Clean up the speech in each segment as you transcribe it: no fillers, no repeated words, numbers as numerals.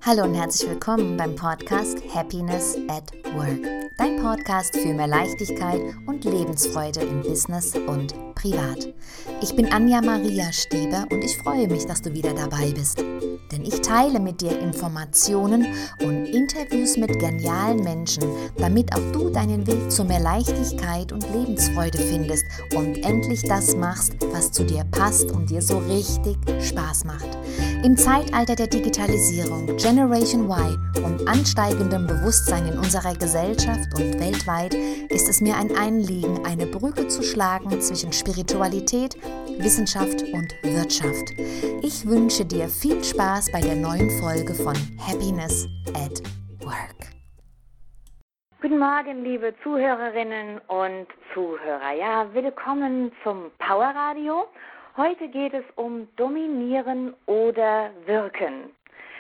Hallo und herzlich willkommen beim Podcast Happiness at Work. Dein Podcast für mehr Leichtigkeit und Lebensfreude im Business und privat. Ich bin Anja Maria Stieber und ich freue mich, dass du wieder dabei bist. Denn ich teile mit dir Informationen und Interviews mit genialen Menschen, damit auch du deinen Weg zu mehr Leichtigkeit und Lebensfreude findest und endlich das machst, was zu dir passt und dir so richtig Spaß macht. Im Zeitalter der Digitalisierung, Generation Y und ansteigendem Bewusstsein in unserer Gesellschaft und weltweit ist es mir ein Anliegen, eine Brücke zu schlagen zwischen Spiritualität, Wissenschaft und Wirtschaft. Ich wünsche dir viel Spaß bei der neuen Folge von Happiness at Work. Guten Morgen, liebe Zuhörerinnen und Zuhörer. Ja, willkommen zum Powerradio. Heute geht es um Dominieren oder Wirken.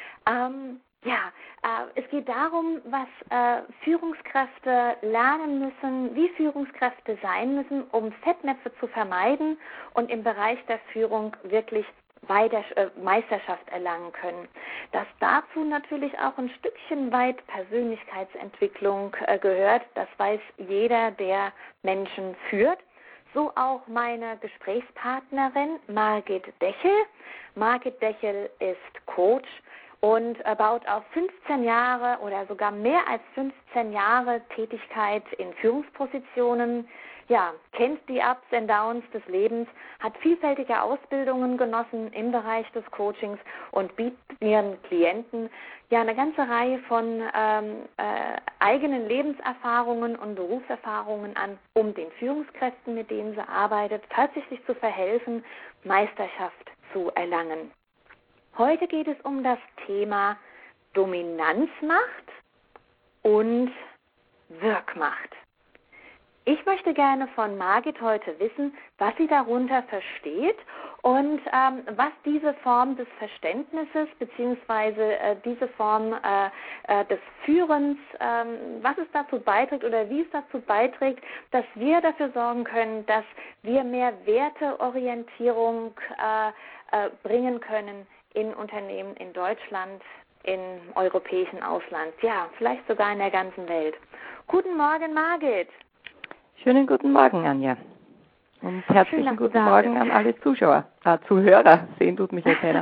Es geht darum, was Führungskräfte lernen müssen, wie Führungskräfte sein müssen, um Fettnäpfe zu vermeiden und im Bereich der Führung wirklich Meisterschaft erlangen können. Dass dazu natürlich auch ein Stückchen weit Persönlichkeitsentwicklung gehört, das weiß jeder, der Menschen führt. So auch meine Gesprächspartnerin Margit Dechel. Margit Dechel ist Coach und baut auf 15 Jahre oder sogar mehr als 15 Jahre Tätigkeit in Führungspositionen, kennt die Ups and Downs des Lebens, hat vielfältige Ausbildungen genossen im Bereich des Coachings und bietet ihren Klienten eine ganze Reihe von eigenen Lebenserfahrungen und Berufserfahrungen an, um den Führungskräften, mit denen sie arbeitet, tatsächlich zu verhelfen, Meisterschaft zu erlangen. Heute geht es um das Thema Dominanzmacht und Wirkmacht. Ich möchte gerne von Margit heute wissen, was sie darunter versteht und was diese Form des Verständnisses bzw. diese Form des Führens, was es dazu beiträgt oder wie es dazu beiträgt, dass wir dafür sorgen können, dass wir mehr Werteorientierung bringen können in Unternehmen in Deutschland, im europäischen Ausland, vielleicht sogar in der ganzen Welt. Guten Morgen, Margit. Schönen guten Morgen, Anja. Und herzlichen guten Morgen an alle Zuhörer. Sehen tut mich ja keiner.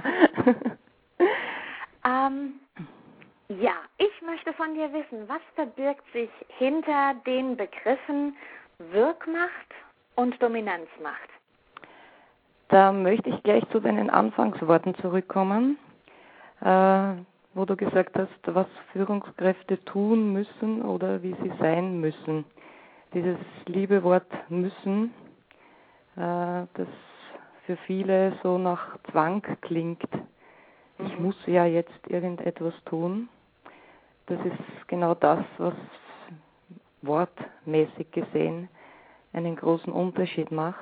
Ich möchte von dir wissen, was verbirgt sich hinter den Begriffen Wirkmacht und Dominanzmacht? Da möchte ich gleich zu deinen Anfangsworten zurückkommen, wo du gesagt hast, was Führungskräfte tun müssen oder wie sie sein müssen. Dieses liebe Wort müssen, das für viele so nach Zwang klingt. Ich muss ja jetzt irgendetwas tun. Das ist genau das, was wortmäßig gesehen einen großen Unterschied macht.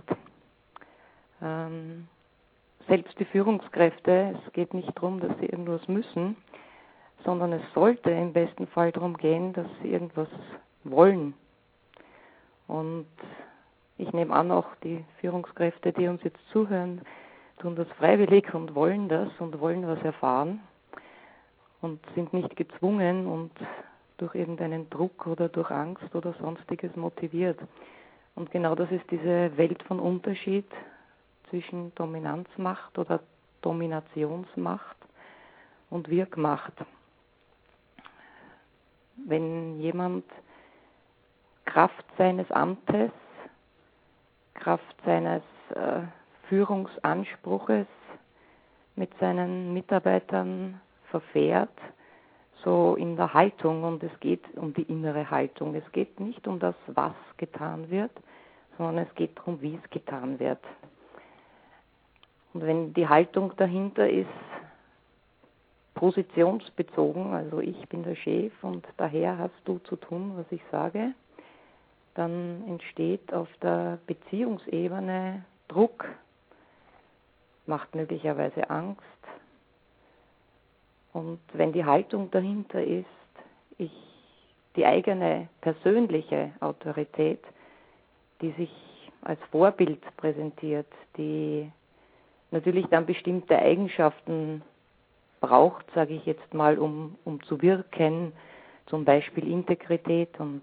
Selbst die Führungskräfte, es geht nicht darum, dass sie irgendwas müssen, sondern es sollte im besten Fall darum gehen, dass sie irgendwas wollen. Und ich nehme an, auch die Führungskräfte, die uns jetzt zuhören, tun das freiwillig und wollen das und wollen was erfahren und sind nicht gezwungen und durch irgendeinen Druck oder durch Angst oder sonstiges motiviert. Und genau das ist diese Welt von Unterschied zwischen Dominanzmacht oder Dominationsmacht und Wirkmacht. Wenn jemand Kraft seines Amtes, Kraft seines Führungsanspruches mit seinen Mitarbeitern verfährt, so in der Haltung, und es geht um die innere Haltung. Es geht nicht um das, was getan wird, sondern es geht darum, wie es getan wird. Und wenn die Haltung dahinter ist, positionsbezogen, also ich bin der Chef und daher hast du zu tun, was ich sage, dann entsteht auf der Beziehungsebene Druck, macht möglicherweise Angst. Und wenn die Haltung dahinter ist, die eigene persönliche Autorität, die sich als Vorbild präsentiert, die natürlich dann bestimmte Eigenschaften braucht, sage ich jetzt mal, um zu wirken, zum Beispiel Integrität und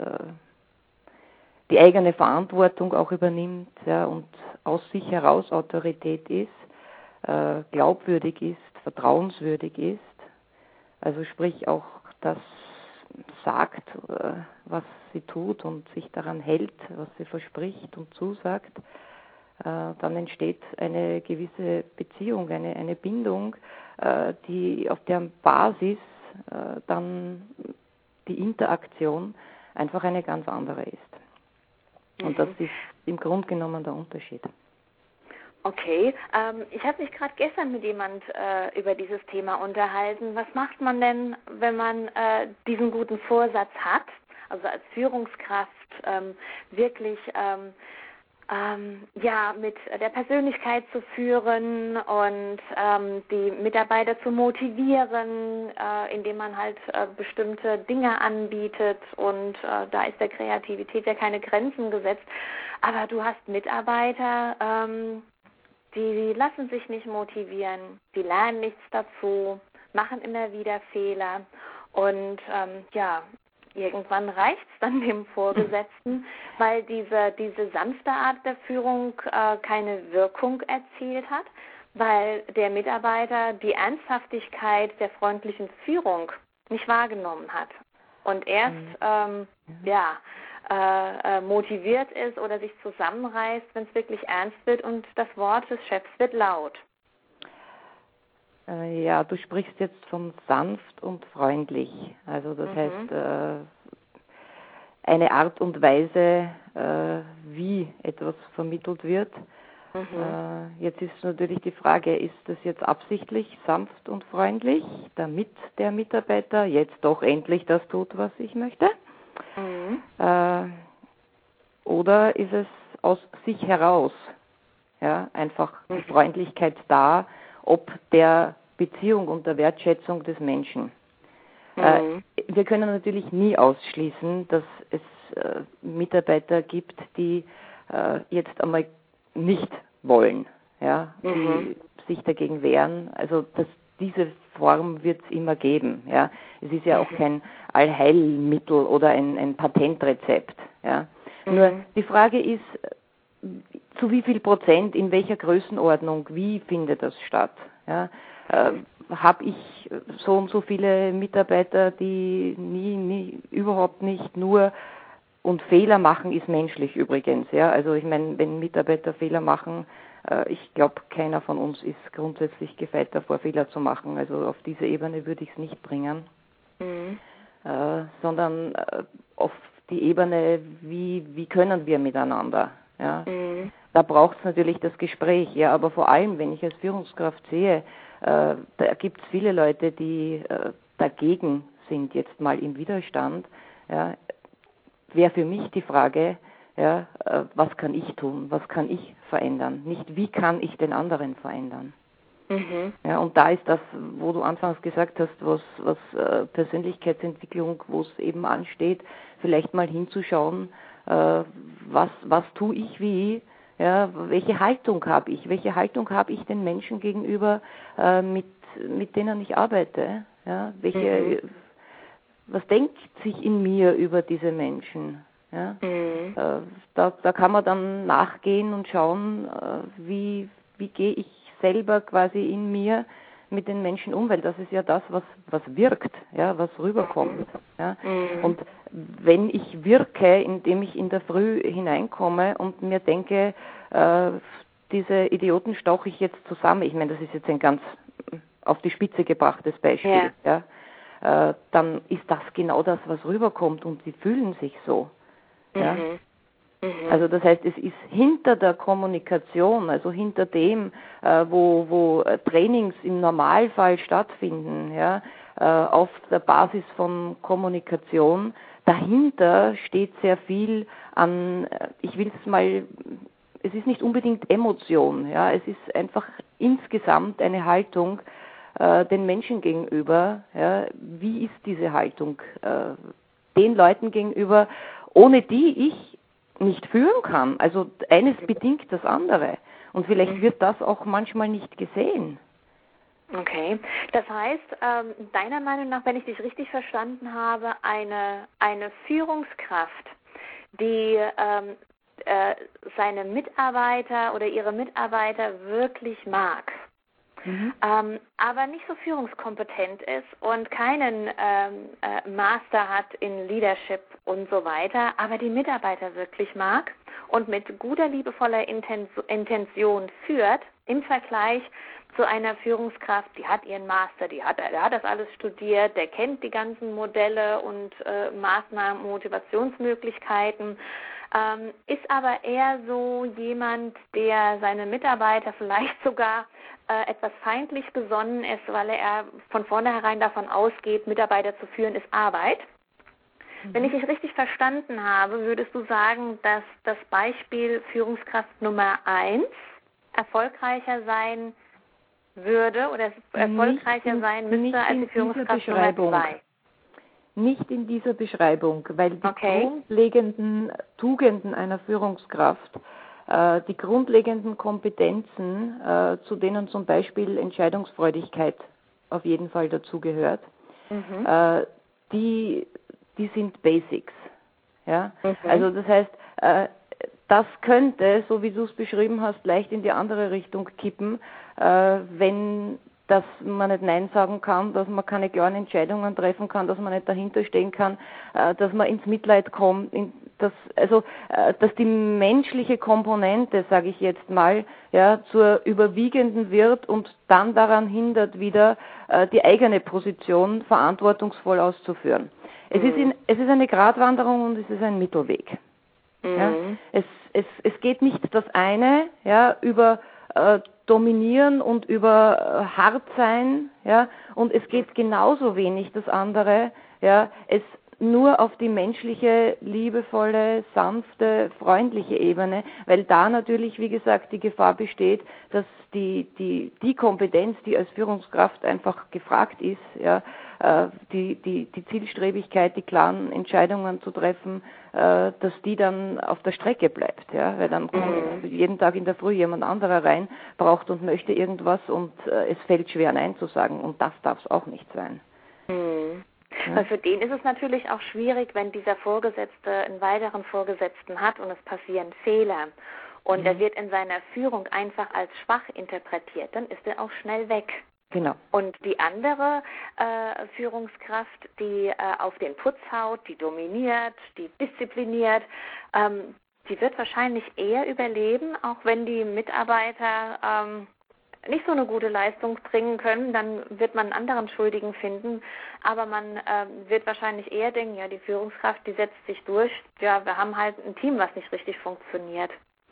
die eigene Verantwortung auch übernimmt, ja, und aus sich heraus Autorität ist, glaubwürdig ist, vertrauenswürdig ist, also sprich auch das sagt, was sie tut und sich daran hält, was sie verspricht und zusagt, dann entsteht eine gewisse Beziehung, eine Bindung, die auf deren Basis dann die Interaktion einfach eine ganz andere ist. Und das ist im Grunde genommen der Unterschied. Okay, ich habe mich gerade gestern mit jemand über dieses Thema unterhalten. Was macht man denn, wenn man diesen guten Vorsatz hat, also als Führungskraft wirklich mit der Persönlichkeit zu führen und die Mitarbeiter zu motivieren, indem man halt bestimmte Dinge anbietet und da ist der Kreativität ja keine Grenzen gesetzt. Aber du hast Mitarbeiter, die lassen sich nicht motivieren, die lernen nichts dazu, machen immer wieder Fehler und irgendwann reicht es dann dem Vorgesetzten, weil diese sanfte Art der Führung keine Wirkung erzielt hat, weil der Mitarbeiter die Ernsthaftigkeit der freundlichen Führung nicht wahrgenommen hat und erst motiviert ist oder sich zusammenreißt, wenn es wirklich ernst wird und das Wort des Chefs wird laut. Ja, du sprichst jetzt von sanft und freundlich. Also das heißt, eine Art und Weise, wie etwas vermittelt wird. Jetzt ist natürlich die Frage, ist das jetzt absichtlich sanft und freundlich, damit der Mitarbeiter jetzt doch endlich das tut, was ich möchte? Oder ist es aus sich heraus, ja, einfach die Freundlichkeit da, ob der Beziehung und der Wertschätzung des Menschen. Wir können natürlich nie ausschließen, dass es Mitarbeiter gibt, die jetzt einmal nicht wollen, ja, die sich dagegen wehren. Also diese Form wird es immer geben. Ja. Es ist ja auch kein Allheilmittel oder ein Patentrezept. Ja. Nur die Frage ist, zu wie viel Prozent, in welcher Größenordnung, wie findet das statt? Ja. Habe ich so und so viele Mitarbeiter, die überhaupt nicht nur, und Fehler machen ist menschlich übrigens. Ja. Also ich meine, wenn Mitarbeiter Fehler machen, ich glaube, keiner von uns ist grundsätzlich gefeit davor, Fehler zu machen. Also auf diese Ebene würde ich es nicht bringen, sondern auf die Ebene, wie können wir miteinander. Ja? Da braucht es natürlich das Gespräch. Ja, aber vor allem, wenn ich als Führungskraft sehe, da gibt es viele Leute, die dagegen sind, jetzt mal im Widerstand. Ja, wäre für mich die Frage, ja, was kann ich tun, was kann ich verändern, nicht wie kann ich den anderen verändern. Ja, und da ist das, wo du anfangs gesagt hast, was Persönlichkeitsentwicklung, wo es eben ansteht, vielleicht mal hinzuschauen, was tue ich wie, ja, welche Haltung habe ich den Menschen gegenüber, mit denen ich arbeite, ja, was denkt sich in mir über diese Menschen. Ja? Da kann man dann nachgehen und schauen, wie gehe ich selber quasi in mir mit den Menschen um, weil das ist ja das, was wirkt, ja, was rüberkommt. Ja? Und wenn ich wirke, indem ich in der Früh hineinkomme und mir denke, diese Idioten stauche ich jetzt zusammen, ich meine, das ist jetzt ein ganz auf die Spitze gebrachtes Beispiel, ja? Dann ist das genau das, was rüberkommt und sie fühlen sich so. Ja? Also das heißt, es ist hinter der Kommunikation, also hinter dem, wo Trainings im Normalfall stattfinden, ja, auf der Basis von Kommunikation, dahinter steht sehr viel an, ich will es mal, es ist nicht unbedingt Emotion, ja, es ist einfach insgesamt eine Haltung den Menschen gegenüber, ja, wie ist diese Haltung den Leuten gegenüber, ohne die ich nicht führen kann. Also eines bedingt das andere. Und vielleicht wird das auch manchmal nicht gesehen. Okay, das heißt, deiner Meinung nach, wenn ich dich richtig verstanden habe, eine Führungskraft, die seine Mitarbeiter oder ihre Mitarbeiter wirklich mag, aber nicht so führungskompetent ist und keinen Master hat in Leadership und so weiter, aber die Mitarbeiter wirklich mag und mit guter, liebevoller Intention führt, im Vergleich zu einer Führungskraft, die hat ihren Master, der hat das alles studiert, der kennt die ganzen Modelle und Maßnahmen, Motivationsmöglichkeiten, ist aber eher so jemand, der seine Mitarbeiter vielleicht sogar etwas feindlich gesonnen ist, weil er von vornherein davon ausgeht, Mitarbeiter zu führen ist Arbeit. Wenn ich dich richtig verstanden habe, würdest du sagen, dass das Beispiel Führungskraft Nummer 1 erfolgreicher sein würde oder erfolgreicher sein müsste als die Führungskraft Nummer 2? Nicht in dieser Beschreibung, weil die grundlegenden Tugenden einer Führungskraft, die grundlegenden Kompetenzen, zu denen zum Beispiel Entscheidungsfreudigkeit auf jeden Fall dazugehört, die sind Basics. Ja? Also das heißt, das könnte, so wie du es beschrieben hast, leicht in die andere Richtung kippen, wenn dass man nicht Nein sagen kann, dass man keine klaren Entscheidungen treffen kann, dass man nicht dahinter stehen kann, dass man ins Mitleid kommt, dass die menschliche Komponente, sage ich jetzt mal, ja, zur überwiegenden wird und dann daran hindert, wieder die eigene Position verantwortungsvoll auszuführen. Es ist eine Gratwanderung und es ist ein Mittelweg. Ja? Es geht nicht das eine, ja, über dominieren und über hart sein, ja, und es geht genauso wenig das andere, ja, es nur auf die menschliche, liebevolle, sanfte, freundliche Ebene, weil da natürlich, wie gesagt, die Gefahr besteht, dass die Kompetenz, die als Führungskraft einfach gefragt ist, ja, die Zielstrebigkeit, die klaren Entscheidungen zu treffen, dass die dann auf der Strecke bleibt, ja, weil dann kommt jeden Tag in der Früh jemand anderer rein, braucht und möchte irgendwas und es fällt schwer Nein zu sagen und das darf es auch nicht sein. Ja. Weil für den ist es natürlich auch schwierig, wenn dieser Vorgesetzte einen weiteren Vorgesetzten hat und es passieren Fehler und er wird in seiner Führung einfach als schwach interpretiert, dann ist er auch schnell weg. Genau. Und die andere Führungskraft, die auf den Putz haut, die dominiert, die diszipliniert, die wird wahrscheinlich eher überleben, auch wenn die Mitarbeiter nicht so eine gute Leistung bringen können, dann wird man einen anderen Schuldigen finden, aber man wird wahrscheinlich eher denken, ja, die Führungskraft, die setzt sich durch, ja, wir haben halt ein Team, was nicht richtig funktioniert.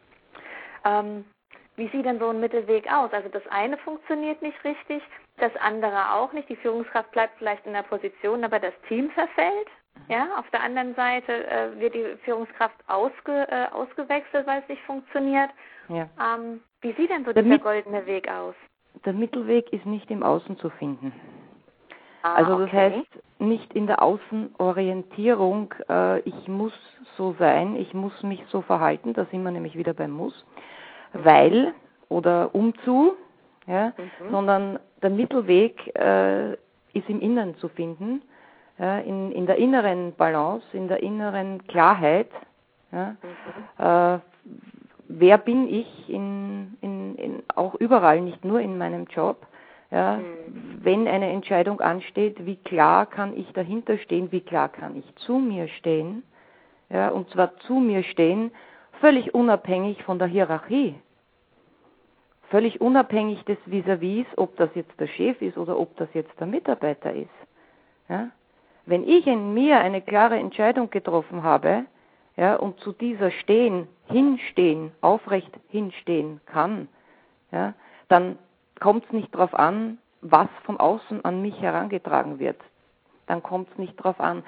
Wie sieht denn so ein Mittelweg aus? Also das eine funktioniert nicht richtig, das andere auch nicht. Die Führungskraft bleibt vielleicht in der Position, aber das Team verfällt. Ja, auf der anderen Seite wird die Führungskraft ausgewechselt, weil es nicht funktioniert. Ja. Wie sieht denn so dieser goldene Weg aus? Der Mittelweg ist nicht im Außen zu finden. Also das heißt, nicht in der Außenorientierung, ich muss so sein, ich muss mich so verhalten, da sind wir nämlich wieder beim Muss, weil oder umzu, ja, sondern der Mittelweg ist im Inneren zu finden, ja, in der inneren Balance, in der inneren Klarheit. Ja, wer bin ich auch überall, nicht nur in meinem Job. Ja, wenn eine Entscheidung ansteht, wie klar kann ich dahinter stehen, wie klar kann ich zu mir stehen, ja, und zwar zu mir stehen, völlig unabhängig von der Hierarchie, völlig unabhängig des Vis-à-vis, ob das jetzt der Chef ist oder ob das jetzt der Mitarbeiter ist. Ja, wenn ich in mir eine klare Entscheidung getroffen habe, ja, und zu dieser hinstehen, aufrecht hinstehen kann, ja, dann kommt es nicht darauf an, was von außen an mich herangetragen wird. Dann kommt es nicht darauf an,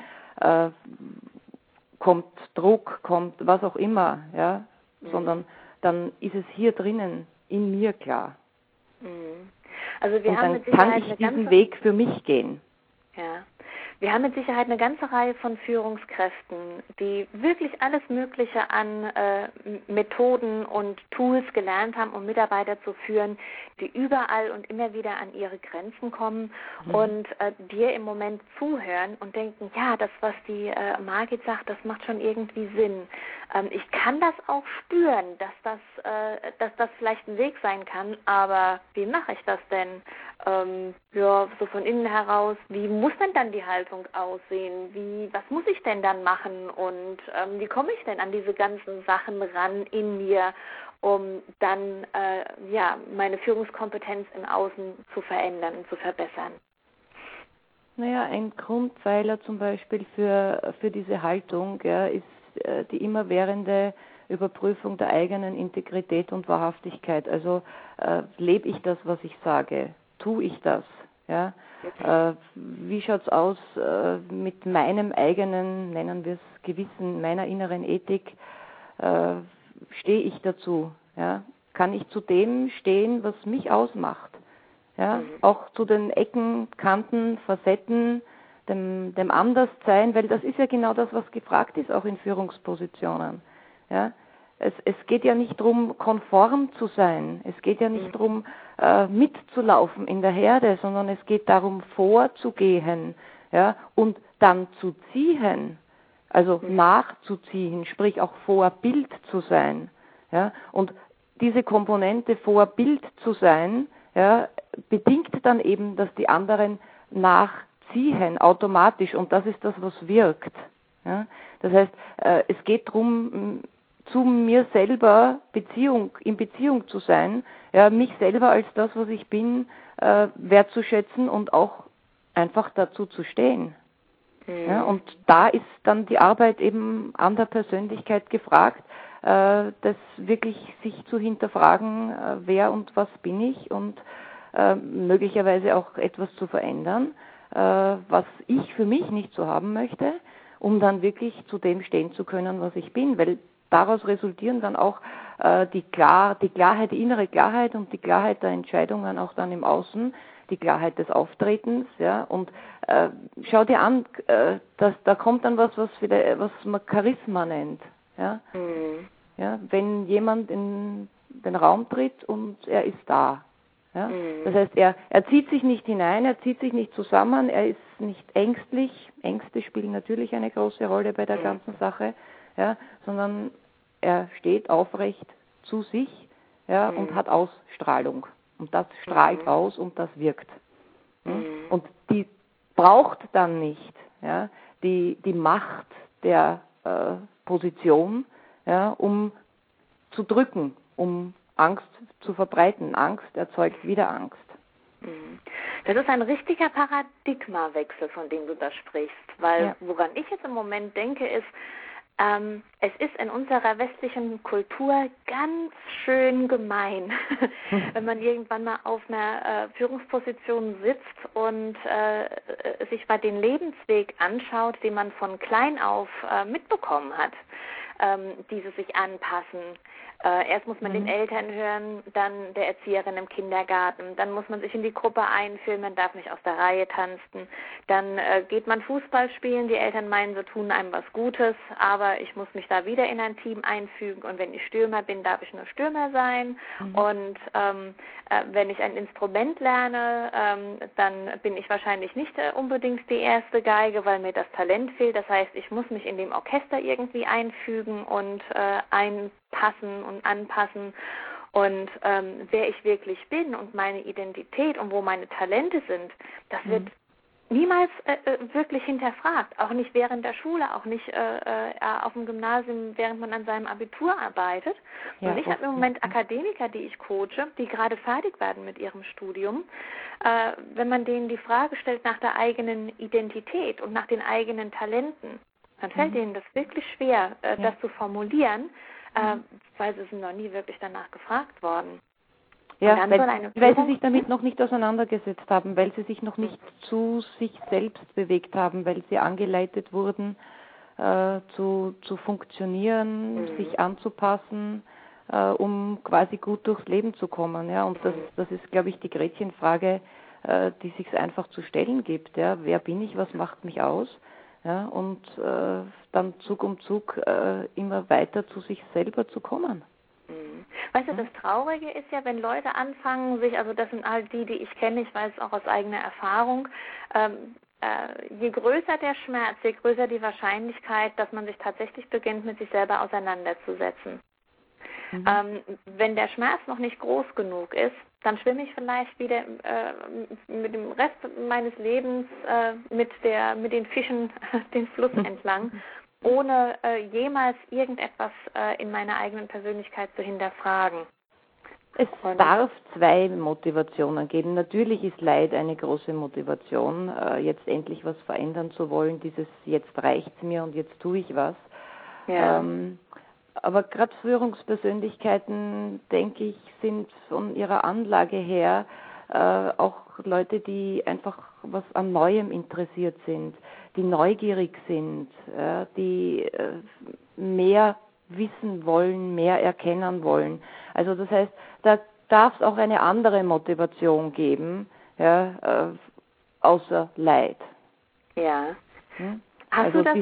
kommt Druck, kommt was auch immer, ja, sondern dann ist es hier drinnen in mir klar. Also wir und haben dann kann ich diesen Weg für mich gehen. Ja. Wir haben mit Sicherheit eine ganze Reihe von Führungskräften, die wirklich alles Mögliche an Methoden und Tools gelernt haben, um Mitarbeiter zu führen, die überall und immer wieder an ihre Grenzen kommen und dir im Moment zuhören und denken, ja, das, was die Margit sagt, das macht schon irgendwie Sinn. Ich kann das auch spüren, dass das vielleicht ein Weg sein kann, aber wie mache ich das denn? So von innen heraus, wie muss denn dann die Haltung aussehen? Was muss ich denn dann machen? Und wie komme ich denn an diese ganzen Sachen ran in mir, um dann meine Führungskompetenz im Außen zu verändern und zu verbessern? Naja, ein Grundpfeiler zum Beispiel für diese Haltung ist die immerwährende Überprüfung der eigenen Integrität und Wahrhaftigkeit. Also lebe ich das, was ich sage? Tue ich das? Ja? Wie schaut's aus mit meinem eigenen, nennen wir es Gewissen, meiner inneren Ethik? Stehe ich dazu? Ja? Kann ich zu dem stehen, was mich ausmacht? Ja? Auch zu den Ecken, Kanten, Facetten, dem Anderssein, weil das ist ja genau das, was gefragt ist, auch in Führungspositionen. Ja? Es geht ja nicht darum, konform zu sein. Es geht ja nicht darum, mitzulaufen in der Herde, sondern es geht darum, vorzugehen, ja, und dann zu ziehen, also nachzuziehen, sprich auch Vorbild zu sein. Ja, und diese Komponente Vorbild zu sein, ja, bedingt dann eben, dass die anderen nachziehen automatisch, und das ist das, was wirkt. Ja. Das heißt, es geht darum, zu mir selber in Beziehung zu sein, ja, mich selber als das, was ich bin, wertzuschätzen und auch einfach dazu zu stehen. Ja, und da ist dann die Arbeit eben an der Persönlichkeit gefragt, das wirklich sich zu hinterfragen, wer und was bin ich, und möglicherweise auch etwas zu verändern, was ich für mich nicht so haben möchte, um dann wirklich zu dem stehen zu können, was ich bin, weil daraus resultieren dann auch die Klarheit, die innere Klarheit und die Klarheit der Entscheidungen auch dann im Außen, die Klarheit des Auftretens, ja, und schau dir an, da kommt dann was man Charisma nennt, ja. Ja, wenn jemand in den Raum tritt und er ist da, ja, das heißt, er zieht sich nicht hinein, er zieht sich nicht zusammen, er ist nicht ängstlich, Ängste spielen natürlich eine große Rolle bei der ganzen Sache, ja, sondern er steht aufrecht zu sich, ja, und hat Ausstrahlung. Und das strahlt aus und das wirkt. Und die braucht dann nicht, ja, die Macht der Position, ja, um zu drücken, um Angst zu verbreiten. Angst erzeugt wieder Angst. Das ist ein richtiger Paradigmawechsel, von dem du da sprichst, weil woran ich jetzt im Moment denke, ist, es ist in unserer westlichen Kultur ganz schön gemein, wenn man irgendwann mal auf einer Führungsposition sitzt und sich mal den Lebensweg anschaut, den man von klein auf mitbekommen hat, diese sich anpassen. Erst muss man den Eltern hören, dann der Erzieherin im Kindergarten, dann muss man sich in die Gruppe einführen, man darf nicht aus der Reihe tanzen, dann geht man Fußball spielen, die Eltern meinen, sie tun einem was Gutes, aber ich muss mich da wieder in ein Team einfügen, und wenn ich Stürmer bin, darf ich nur Stürmer sein, und wenn ich ein Instrument lerne, dann bin ich wahrscheinlich nicht unbedingt die erste Geige, weil mir das Talent fehlt, das heißt, ich muss mich in dem Orchester irgendwie einfügen und einpassen und anpassen, und wer ich wirklich bin und meine Identität und wo meine Talente sind, das wird niemals wirklich hinterfragt, auch nicht während der Schule, auch nicht auf dem Gymnasium, während man an seinem Abitur arbeitet. Ja, und ich habe im Moment Akademiker, die ich coache, die gerade fertig werden mit ihrem Studium. Wenn man denen die Frage stellt nach der eigenen Identität und nach den eigenen Talenten, dann fällt ihnen das wirklich schwer, das zu formulieren, weil sie sind noch nie wirklich danach gefragt worden. Ja, weil sie sich damit noch nicht auseinandergesetzt haben, weil sie sich noch nicht zu sich selbst bewegt haben, weil sie angeleitet wurden, zu funktionieren, sich anzupassen, um quasi gut durchs Leben zu kommen. Ja, und das ist, glaube ich, die Gretchenfrage, die sich einfach zu stellen gibt. Ja? Wer bin ich, was macht mich aus? Ja? Und dann Zug um Zug immer weiter zu sich selber zu kommen. Weißt du, das Traurige ist ja, wenn Leute anfangen, also das sind all die ich kenne, ich weiß auch aus eigener Erfahrung, je größer der Schmerz, je größer die Wahrscheinlichkeit, dass man sich tatsächlich beginnt, mit sich selber auseinanderzusetzen. Wenn der Schmerz noch nicht groß genug ist, dann schwimme ich vielleicht wieder mit dem Rest meines Lebens mit den Fischen den Fluss entlang, ohne jemals irgendetwas in meiner eigenen Persönlichkeit zu hinterfragen. Es darf zwei Motivationen geben. Natürlich ist Leid eine große Motivation, jetzt endlich was verändern zu wollen, dieses jetzt reicht's mir und jetzt tue ich was. Ja. Aber gerade Führungspersönlichkeiten, denke ich, sind von ihrer Anlage her auch Leute, die einfach was an Neuem interessiert sind, die neugierig sind, die mehr wissen wollen, mehr erkennen wollen. Also das heißt, da darf es auch eine andere Motivation geben, außer Leid. Ja. Hast du das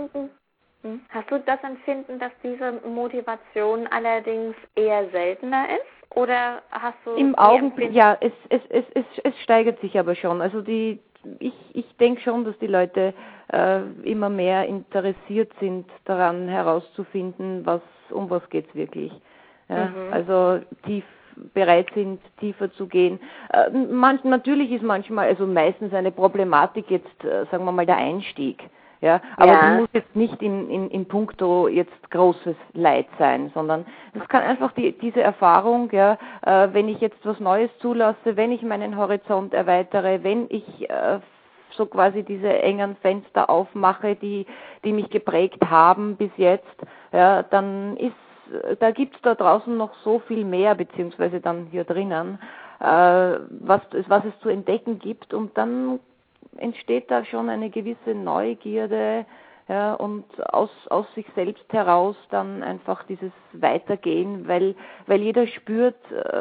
Empfinden, dass diese Motivation allerdings eher seltener ist? Oder hast du im Augenblick, ja, es steigert sich aber schon. Also ich denke schon, dass die Leute immer mehr interessiert sind daran herauszufinden, um was geht's wirklich. Ja? Also bereit sind, tiefer zu gehen. Natürlich ist meistens eine Problematik jetzt, sagen wir mal, der Einstieg. Ja, aber die muss jetzt nicht in puncto jetzt großes Leid sein, sondern es kann einfach diese Erfahrung, wenn ich jetzt was Neues zulasse, wenn ich meinen Horizont erweitere, wenn ich so quasi diese engen Fenster aufmache, die mich geprägt haben bis jetzt, dann da gibt's da draußen noch so viel mehr, beziehungsweise dann hier drinnen, was es zu entdecken gibt, und dann entsteht da schon eine gewisse Neugierde, und aus sich selbst heraus dann einfach dieses Weitergehen, weil jeder spürt,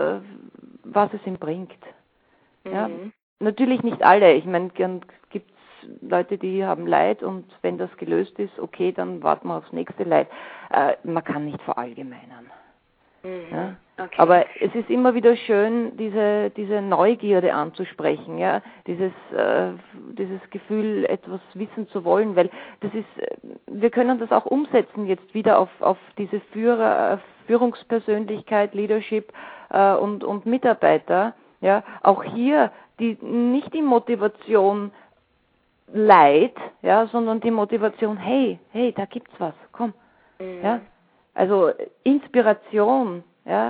was es ihm bringt. Ja? Natürlich nicht alle. Ich meine, gibt's Leute, die haben Leid, und wenn das gelöst ist, okay, dann warten wir aufs nächste Leid. Man kann nicht verallgemeinern. Ja? Okay. Aber es ist immer wieder schön, diese Neugierde anzusprechen, dieses Gefühl, etwas wissen zu wollen, weil wir können das auch umsetzen jetzt wieder auf diese Führungspersönlichkeit, Leadership und Mitarbeiter, auch hier nicht die Motivation Leid, sondern die Motivation, hey, da gibt's was, komm, also Inspiration,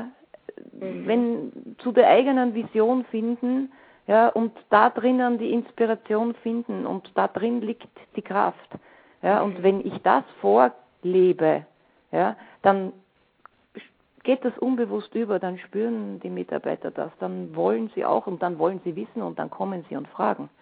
wenn zu der eigenen Vision finden, und da drinnen die Inspiration finden, und da drin liegt die Kraft, und wenn ich das vorlebe, dann geht das unbewusst über, dann spüren die Mitarbeiter das, dann wollen sie auch, und dann wollen sie wissen, und dann kommen sie und fragen.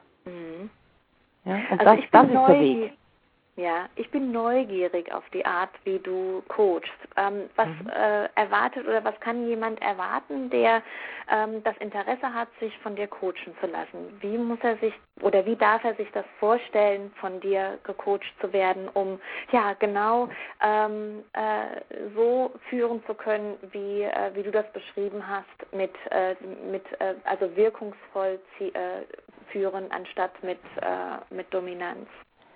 Und das ist der Weg. Ja, ich bin neugierig auf die Art, wie du coachst. Was erwartet oder was kann jemand erwarten, der das Interesse hat, sich von dir coachen zu lassen? Wie muss er sich oder wie darf er sich das vorstellen, von dir gecoacht zu werden, um genau so führen zu können, wie du das beschrieben hast, also wirkungsvoll führen anstatt mit Dominanz?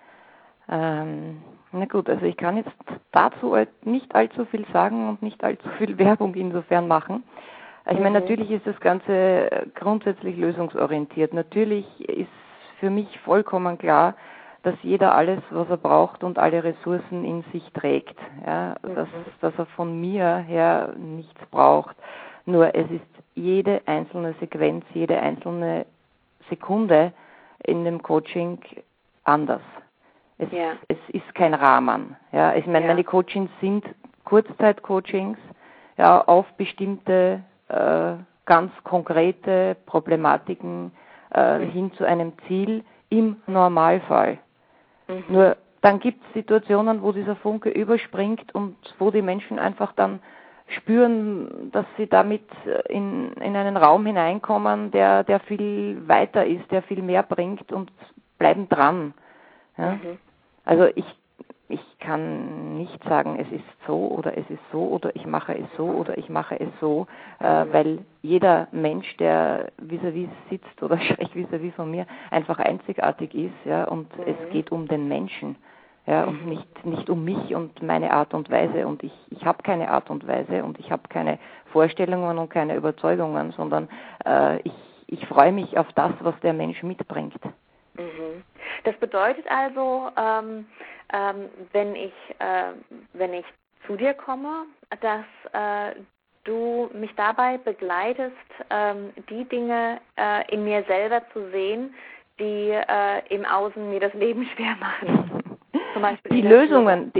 Na gut, also ich kann jetzt dazu nicht allzu viel sagen und nicht allzu viel Werbung insofern machen. Ich meine, natürlich ist das Ganze grundsätzlich lösungsorientiert. Natürlich ist für mich vollkommen klar, dass jeder alles, was er braucht und alle Ressourcen in sich trägt. Dass er von mir her nichts braucht. Nur es ist jede einzelne Sequenz, jede einzelne Sekunde in dem Coaching anders. Es ist kein Rahmen. Ich meine, meine Coachings sind Kurzzeitcoachings, auf bestimmte, ganz konkrete Problematiken hin zu einem Ziel im Normalfall. Nur dann gibt es Situationen, wo dieser Funke überspringt und wo die Menschen einfach dann spüren, dass sie damit in einen Raum hineinkommen, der viel weiter ist, der viel mehr bringt und bleiben dran. Ja? Also ich kann nicht sagen, es ist so oder es ist so oder ich mache es so oder ich mache es so, weil jeder Mensch, der vis-à-vis sitzt oder schräg vis-à-vis von mir, einfach einzigartig ist, ja, und es geht um den Menschen, ja, und nicht um mich und meine Art und Weise, und ich habe keine Art und Weise und ich habe keine Vorstellungen und keine Überzeugungen, sondern ich freue mich auf das, was der Mensch mitbringt. Das bedeutet also, wenn ich zu dir komme, dass du mich dabei begleitest, die Dinge in mir selber zu sehen, die im Außen mir das Leben schwer machen. Zum Beispiel die Lösungen,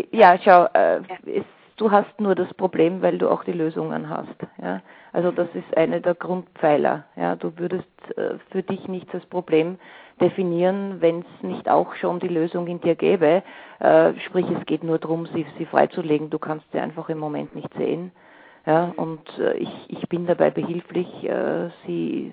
du hast nur das Problem, weil du auch die Lösungen hast. Ja? Also das ist eine der Grundpfeiler. Ja? Du würdest für dich nicht das Problem definieren, wenn es nicht auch schon die Lösung in dir gäbe. Sprich, es geht nur darum, sie freizulegen. Du kannst sie einfach im Moment nicht sehen. Ja? Und ich bin dabei behilflich, dich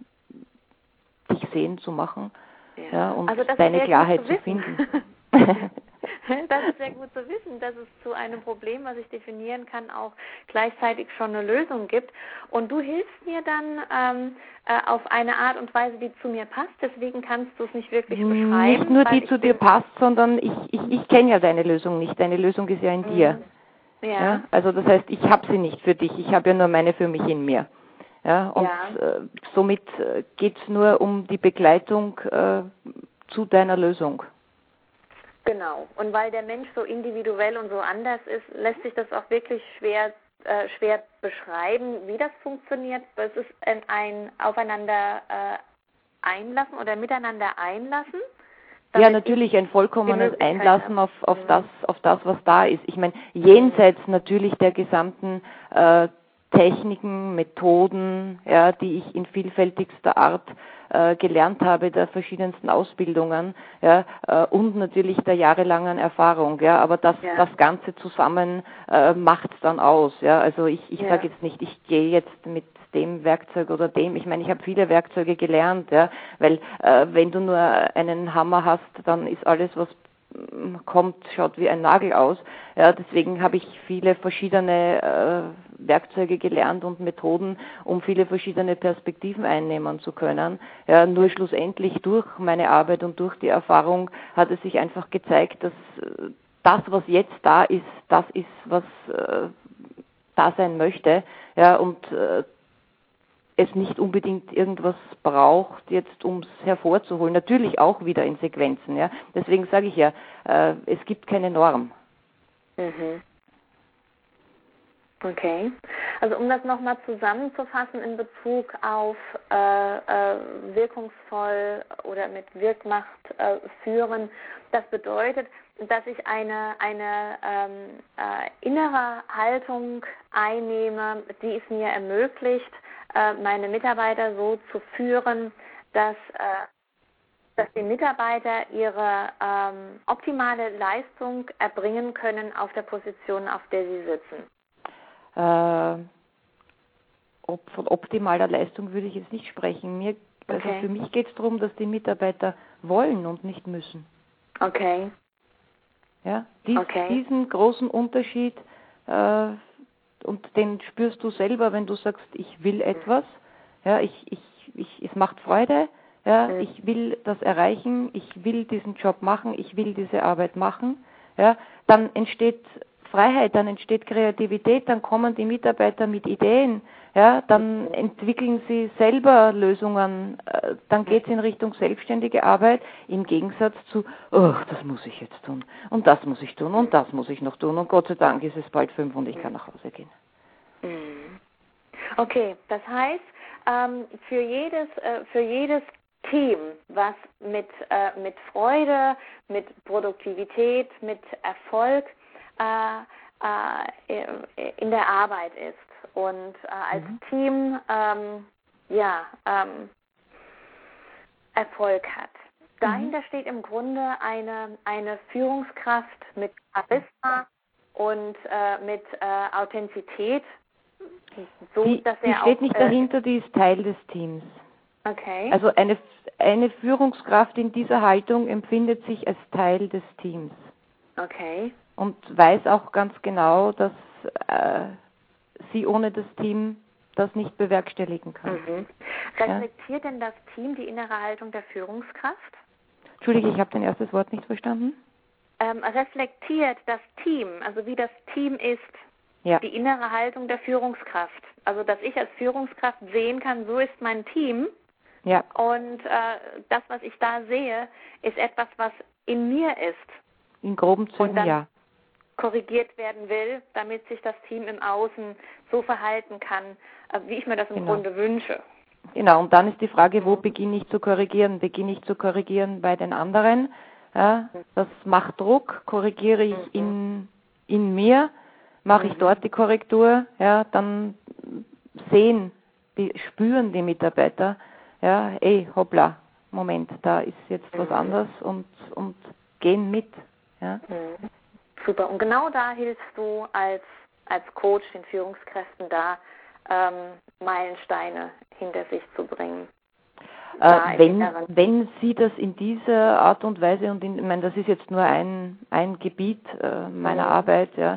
sehen zu machen, ja, und also deine Klarheit zu finden. Das ist sehr gut zu wissen, dass es zu einem Problem, was ich definieren kann, auch gleichzeitig schon eine Lösung gibt. Und du hilfst mir dann auf eine Art und Weise, die zu mir passt. Deswegen kannst du es nicht wirklich beschreiben. Nicht nur die zu dir passt, sondern ich kenne ja deine Lösung nicht. Deine Lösung ist ja in dir. Ja? Also das heißt, ich habe sie nicht für dich. Ich habe ja nur meine für mich in mir. Ja? Und somit geht es nur um die Begleitung zu deiner Lösung. Genau. Und weil der Mensch so individuell und so anders ist, lässt sich das auch wirklich schwer beschreiben, wie das funktioniert. Es ist ein Aufeinander einlassen oder miteinander einlassen. Ja, natürlich ein vollkommenes Einlassen auf das, was da ist. Ich meine, jenseits natürlich der gesamten Techniken, Methoden, ja, die ich in vielfältigster Art gelernt habe, der verschiedensten Ausbildungen, ja, und natürlich der jahrelangen Erfahrung, ja, aber das Ganze zusammen macht's dann aus, ja. Also ich sage jetzt nicht, ich gehe jetzt mit dem Werkzeug oder dem. Ich meine, ich habe viele Werkzeuge gelernt, ja, weil wenn du nur einen Hammer hast, dann ist alles, was kommt, schaut wie ein Nagel aus. Ja, deswegen habe ich viele verschiedene Werkzeuge gelernt und Methoden, um viele verschiedene Perspektiven einnehmen zu können. Ja, nur schlussendlich durch meine Arbeit und durch die Erfahrung hat es sich einfach gezeigt, dass das, was jetzt da ist, das ist, was da sein möchte. Ja, und es nicht unbedingt irgendwas braucht, jetzt um es hervorzuholen. Natürlich auch wieder in Sequenzen. Ja. Deswegen sage ich ja, es gibt keine Norm. Okay. Also um das nochmal zusammenzufassen in Bezug auf wirkungsvoll oder mit Wirkmacht führen, das bedeutet, dass ich eine innere Haltung einnehme, die es mir ermöglicht, meine Mitarbeiter so zu führen, dass die Mitarbeiter ihre optimale Leistung erbringen können auf der Position, auf der sie sitzen. Von optimaler Leistung würde ich jetzt nicht sprechen. Also für mich geht es darum, dass die Mitarbeiter wollen und nicht müssen. Okay. Ja, diesen großen Unterschied, und den spürst du selber, wenn du sagst, ich will etwas, ja, es macht Freude, ja, ich will das erreichen, ich will diesen Job machen, ich will diese Arbeit machen, ja, dann entsteht Freiheit, dann entsteht Kreativität, dann kommen die Mitarbeiter mit Ideen, ja, dann entwickeln sie selber Lösungen, dann geht es in Richtung selbstständige Arbeit, im Gegensatz zu, das muss ich jetzt tun und das muss ich tun und das muss ich noch tun und Gott sei Dank ist es bald 5 und ich kann nach Hause gehen. Okay, das heißt, für jedes Team, was mit Freude, mit Produktivität, mit Erfolg in der Arbeit ist und als Team Erfolg hat. Dahinter steht im Grunde eine Führungskraft mit Charisma und mit Authentizität. So, Die dass er steht auch, nicht dahinter, die ist Teil des Teams. Okay. Also eine Führungskraft in dieser Haltung empfindet sich als Teil des Teams. Okay. Und weiß auch ganz genau, dass sie ohne das Team das nicht bewerkstelligen kann. Mhm. Reflektiert denn das Team die innere Haltung der Führungskraft? Entschuldige, ich habe dein erstes Wort nicht verstanden. Reflektiert das Team, also wie das Team ist, die innere Haltung der Führungskraft? Also, dass ich als Führungskraft sehen kann, so ist mein Team. Ja. Und das, was ich da sehe, ist etwas, was in mir ist. In groben Zügen, und dann korrigiert werden will, damit sich das Team im Außen so verhalten kann, wie ich mir das im Grunde wünsche. Genau, und dann ist die Frage, wo beginne ich zu korrigieren? Beginne ich zu korrigieren bei den anderen? Ja, das macht Druck, korrigiere ich in mir, mache ich dort die Korrektur, ja, dann spüren die Mitarbeiter, ja, hoppla, Moment, da ist jetzt was anderes und gehen mit. Ja. Super, und genau da hilfst du als Coach den Führungskräften da, Meilensteine hinter sich zu bringen. Wenn Sie das in dieser Art und Weise, und ich meine, das ist jetzt nur ein Gebiet meiner Arbeit, ja,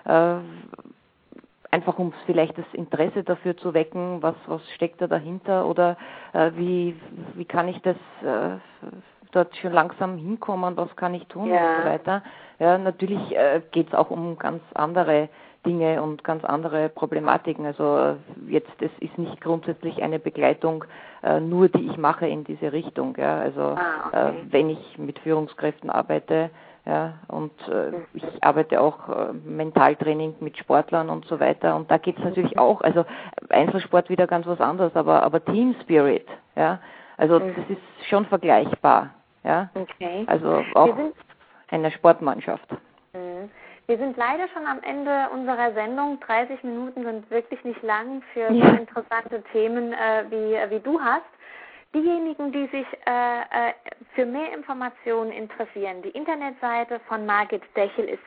einfach um vielleicht das Interesse dafür zu wecken, was steckt da dahinter oder wie kann ich das dort schon langsam hinkommen, was kann ich tun und so weiter. Ja, natürlich geht es auch um ganz andere Dinge und ganz andere Problematiken. Also es ist nicht grundsätzlich eine Begleitung nur, die ich mache in diese Richtung. Ja. Also wenn ich mit Führungskräften arbeite, ja, und ich arbeite auch Mentaltraining mit Sportlern und so weiter. Und da geht es natürlich auch, also Einzelsport wieder ganz was anderes, aber Team Spirit, ja, also das ist schon vergleichbar, ja. Okay. Also auch eine Sportmannschaft. Wir sind leider schon am Ende unserer Sendung. 30 Minuten sind wirklich nicht lang für so interessante Themen, wie du hast. Diejenigen, die sich für mehr Informationen interessieren, die Internetseite von Margit Dechel ist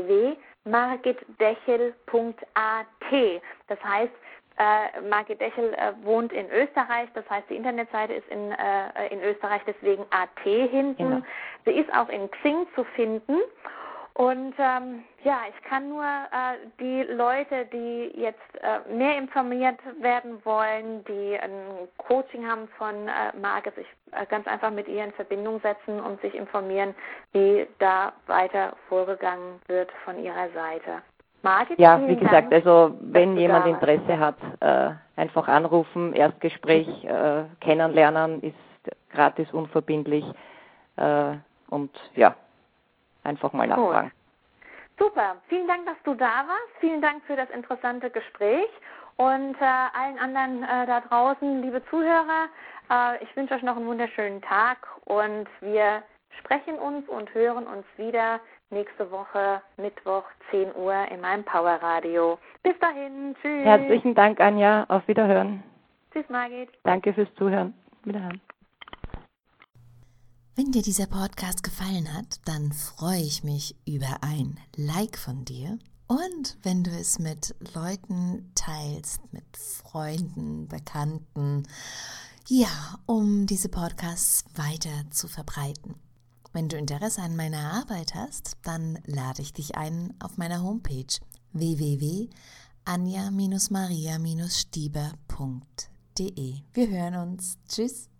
www.margitdechel.at. Das heißt, Margit Dechel wohnt in Österreich, das heißt, die Internetseite ist in Österreich, deswegen AT hinten. Genau. Sie ist auch in Xing zu finden. Und ich kann nur die Leute, die jetzt mehr informiert werden wollen, die ein Coaching haben von Margit, sich ganz einfach mit ihr in Verbindung setzen und sich informieren, wie da weiter vorgegangen wird von ihrer Seite. Margit, ja, wie gesagt, also wenn jemand Interesse hat, einfach anrufen, Erstgespräch, kennenlernen, ist gratis, unverbindlich und ja, einfach mal nachfragen. Super, vielen Dank, dass du da warst, vielen Dank für das interessante Gespräch und allen anderen da draußen, liebe Zuhörer, ich wünsche euch noch einen wunderschönen Tag und wir sprechen uns und hören uns wieder nächste Woche, Mittwoch, 10 Uhr in meinem Powerradio. Bis dahin, tschüss. Herzlichen Dank, Anja. Auf Wiederhören. Tschüss, Margit. Danke fürs Zuhören. Wiederhören. Wenn dir dieser Podcast gefallen hat, dann freue ich mich über ein Like von dir. Und wenn du es mit Leuten teilst, mit Freunden, Bekannten, um diese Podcasts weiter zu verbreiten. Wenn du Interesse an meiner Arbeit hast, dann lade ich dich ein auf meiner Homepage www.anja-maria-stieber.de. Wir hören uns. Tschüss.